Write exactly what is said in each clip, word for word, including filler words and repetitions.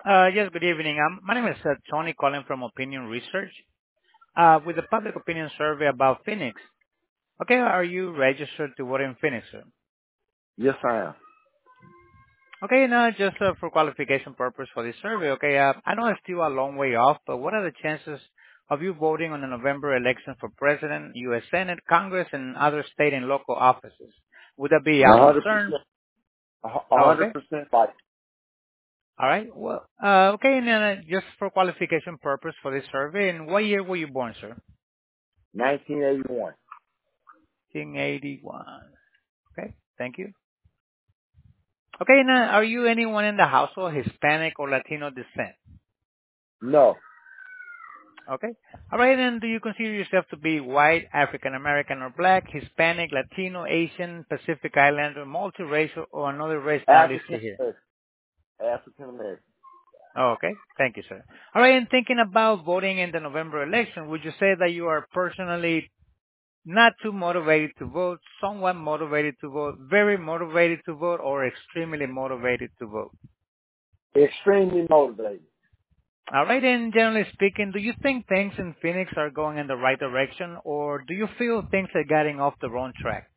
Uh Yes, good evening. Um, My name is uh Tony calling from Opinion Research Uh with a public opinion survey about Phoenix. Okay, are you registered to vote in Phoenix, sir? Yes, I am. Okay, now just uh, for qualification purpose for this survey, okay, uh, I know it's still a long way off, but what are the chances of you voting on the November election for president, U S. Senate, Congress, and other state and local offices? Would that be A a hundred concern? percent. A hu- a Oh, hundred okay. percent like All right. Well, uh, okay, and then uh, just for qualification purpose for this survey, and what year were you born, sir? nineteen eighty-one. nineteen eighty-one. Okay, thank you. Okay, now, are you anyone in the household Hispanic or Latino descent? No. Okay. All right, and do you consider yourself to be white, African American or black, Hispanic, Latino, Asian, Pacific Islander, multiracial, or another race not African listed here? American. African American. Oh, okay. Thank you, sir. All right, and thinking about voting in the November election, would you say that you are personally not too motivated to vote, somewhat motivated to vote, very motivated to vote, or extremely motivated to vote? Extremely motivated. All right, and generally speaking, do you think things in Phoenix are going in the right direction, or do you feel things are getting off the wrong track?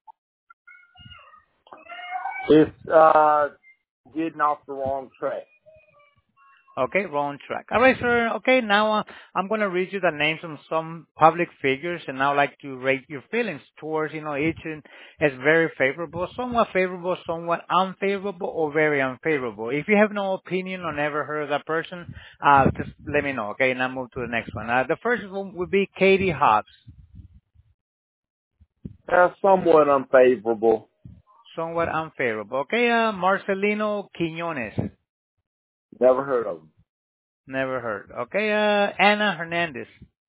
It's uh getting off the wrong track. Okay, wrong track. All right, sir. Okay, now uh, I'm going to read you the names of some public figures, and now I'd like to rate your feelings towards, you know, each in- as very favorable, somewhat favorable, somewhat unfavorable, or very unfavorable. If you have no opinion or never heard of that person, uh, just let me know, okay, and I'll move to the next one. Uh, the first one would be Katie Hobbs, That's somewhat unfavorable. somewhat unfavorable. Okay, uh, Marcelino Quiñones, Never heard of them. never heard. Okay, uh, Ana Hernandez,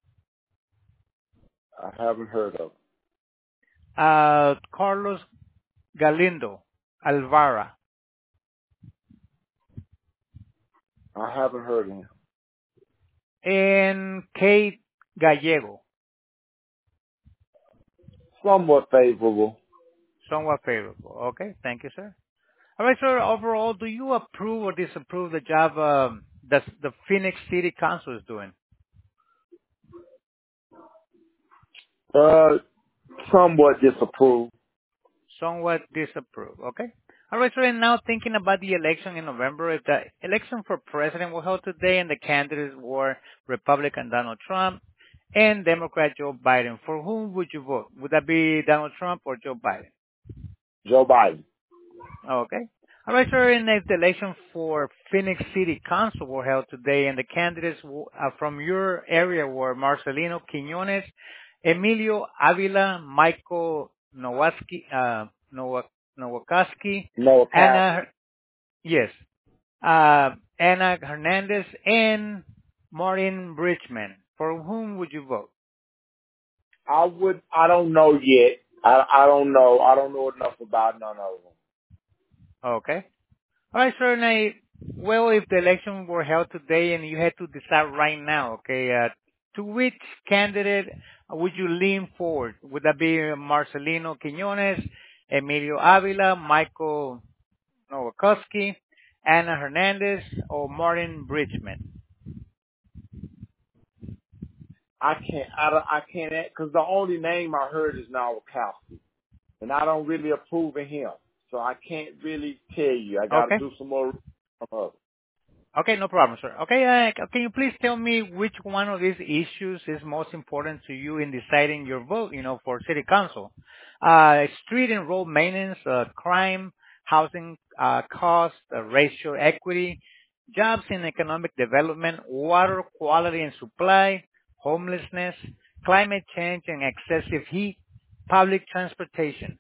I haven't heard of them. uh, Carlos Galindo Alvara, I haven't heard of him. and Kate Gallego, Somewhat favorable. somewhat favorable. Okay, thank you, sir. All right, sir. Overall, do you approve or disapprove the job um, that the Phoenix City Council is doing? Uh somewhat disapproved. Somewhat disapprove. Okay. All right, sir. And now thinking about the election in November, if the election for president was held today and the candidates were Republican Donald Trump and Democrat Joe Biden, for whom would you vote? Would that be Donald Trump or Joe Biden? Joe Biden. Okay. All right, sir. And if the election for Phoenix City Council were held today, and the candidates w- uh, from your area were Marcelino Quiñones, Emilio Avila, Michael Nowacki, uh, Nowak, Nowakowski, No Anna, Cassidy. yes, uh, Anna Hernandez, and Martin Bridgman. For whom would you vote? I would I don't know yet. I I don't know. I don't know enough about none of them. Okay. All right, sir. Now, well, if the election were held today and you had to decide right now, okay, uh, to which candidate would you lean forward? Would that be Marcelino Quiñones, Emilio Avila, Michael Nowakowski, Anna Hernandez, or Martin Bridgman? I can't, I, don't- I can't, because the only name I heard is Nowakowski, and I don't really approve of him, so I can't really tell you. I got to Okay. do some more. Uh, Okay, no problem, sir. Okay, uh, can you please tell me which one of these issues is most important to you in deciding your vote, you know, for city council? Uh, street and road maintenance, uh, crime, housing, uh, cost, uh, racial equity, jobs and economic development, water quality and supply, homelessness, climate change and excessive heat, public transportation.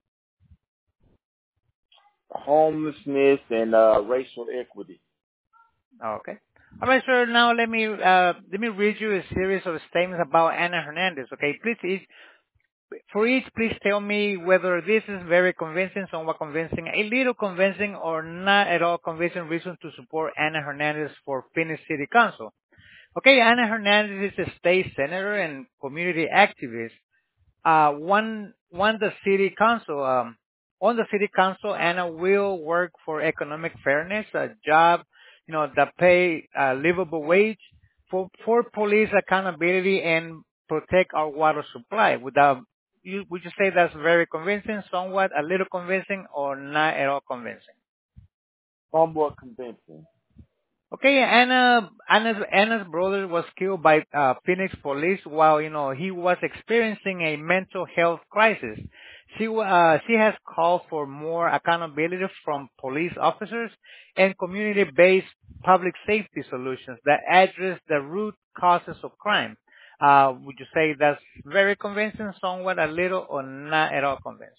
homelessness and uh, racial equity. Okay. All right, sir. Now let me uh, let me read you a series of statements about Ana Hernandez. Okay, please, each, for each, please tell me whether this is very convincing, somewhat convincing, a little convincing, or not at all convincing reason to support Ana Hernandez for Phoenix City Council. Okay, Ana Hernandez is a state senator and community activist. Uh, one, one the city council. Um, on the city council, Anna will work for economic fairness, a job you know, that pay a livable wage for for police accountability and protect our water supply. Would that you would you say that's very convincing, somewhat, a little convincing, or not at all convincing? Somewhat convincing. Okay, Anna, Anna's, Anna's brother was killed by uh, Phoenix police while, you know, he was experiencing a mental health crisis. She, uh, she has called for more accountability from police officers and community-based public safety solutions that address the root causes of crime. Uh, would you say that's very convincing, somewhat, a little, or not at all convincing?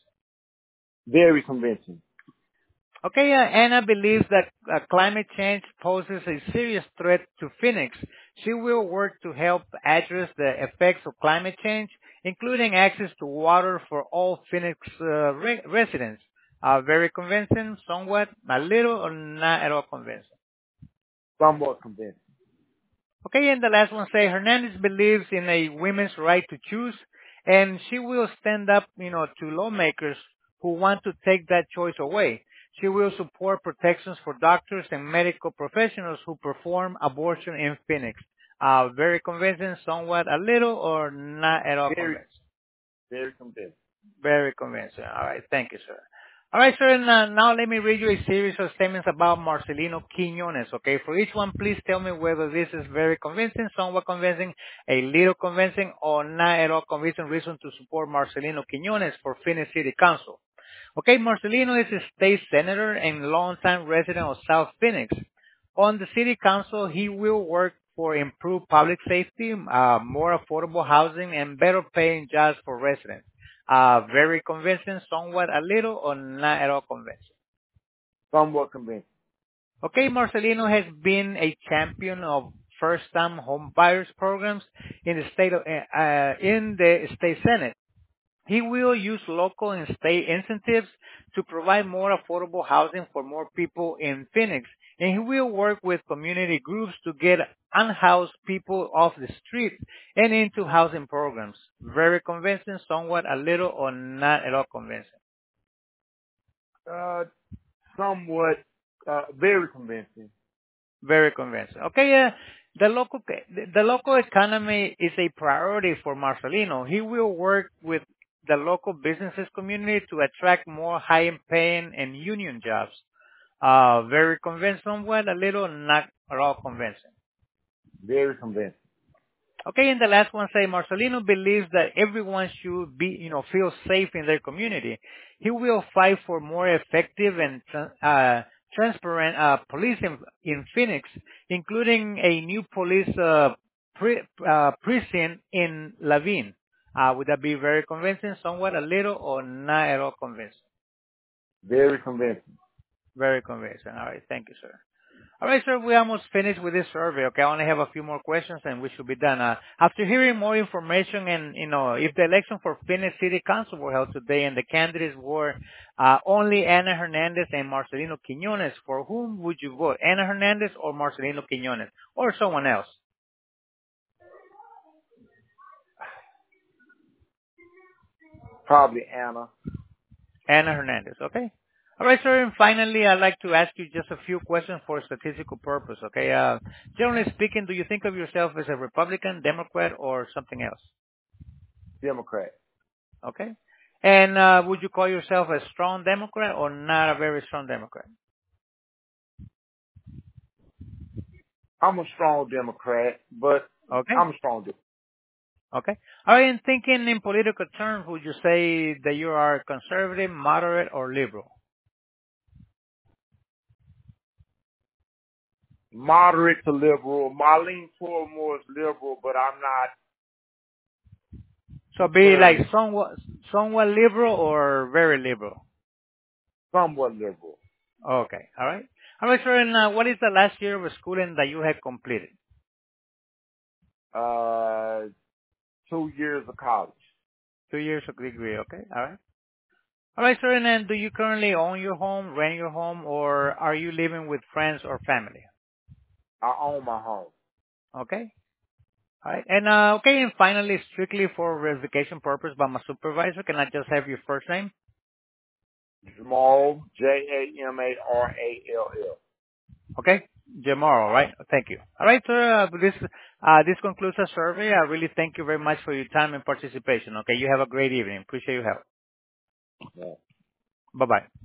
Very convincing. Okay, uh, Anna believes that uh, climate change poses a serious threat to Phoenix. She will work to help address the effects of climate change, including access to water for all Phoenix uh, re- residents. Uh, very convincing, somewhat, a little, or not at all convincing. Somewhat convincing. Okay, and the last one say Hernandez believes in a women's right to choose, and she will stand up, you know, to lawmakers who want to take that choice away. She will support protections for doctors and medical professionals who perform abortion in Phoenix. Uh, very convincing, somewhat, a little, or not at all Very, convincing. very convincing. Very convincing. All right. Thank you, sir. All right, sir. And uh, now let me read you a series of statements about Marcelino Quiñones. Okay. For each one, please tell me whether this is very convincing, somewhat convincing, a little convincing, or not at all convincing reason to support Marcelino Quiñones for Phoenix City Council. Okay. Marcelino is a state senator and longtime resident of South Phoenix. On the city council, he will work for improved public safety, uh, more affordable housing, and better paying jobs for residents. Uh, very convincing, somewhat, a little, or not at all convincing. Somewhat convincing. Okay, Marcelino has been a champion of first-time home buyers programs in the state of, uh, in the state senate. He will use local and state incentives to provide more affordable housing for more people in Phoenix. And he will work with community groups to get unhoused people off the street and into housing programs. Very convincing, somewhat, a little, or not at all convincing. Uh, somewhat, uh, very convincing. Very convincing. Okay, uh, the local the the local economy is a priority for Marcelino. He will work with the local businesses community to attract more high-paying and union jobs. Uh, very convincing, somewhat, a little, not at all convincing. Very convincing. Okay, and the last one say Marcelino believes that everyone should be, you know, feel safe in their community. He will fight for more effective and uh, transparent uh, police in, in Phoenix, including a new police uh, pre, uh, precinct in Lavin. Uh, would that be very convincing, somewhat, a little, or not at all convincing? Very convincing. Very convincing. All right, thank you, sir. All right, sir, we almost finished with this survey. Okay, I only have a few more questions and we should be done. Uh, after hearing more information and, you know, if the election for Phoenix City Council were held today and the candidates were uh, only Ana Hernandez and Marcelino Quiñones, for whom would you vote? Ana Hernandez or Marcelino Quiñones or someone else? Probably Anna. Ana Hernandez, okay? All right, sir, and finally, I'd like to ask you just a few questions for statistical purpose, okay? Uh, generally speaking, do you think of yourself as a Republican, Democrat, or something else? Democrat. Okay. And uh, would you call yourself a strong Democrat or not a very strong Democrat? I'm a strong Democrat, but Okay. I'm a strong Democrat. Okay. All right. And thinking in political terms, would you say that you are conservative, moderate, or liberal? Moderate to liberal. My lean toward more is liberal, but I'm not. So be like Very, somewhat, somewhat liberal or very liberal. somewhat liberal. Okay. All right. All right, sir. And uh, what is the last year of schooling that you have completed? Uh, two years of college. Two years of degree. Okay. All right. All right, sir. And then do you currently own your home, rent your home, or are you living with friends or family? I own my home. Okay. All right. And uh, okay, and finally, strictly for verification purpose by my supervisor, can I just have your first name? Jamal, J A M A R A L L. Okay. Tomorrow, right? Thank you. All right, sir. Uh, this uh, this concludes our survey. I really thank you very much for your time and participation. Okay, you have a great evening. Appreciate your help. Yeah. Bye bye.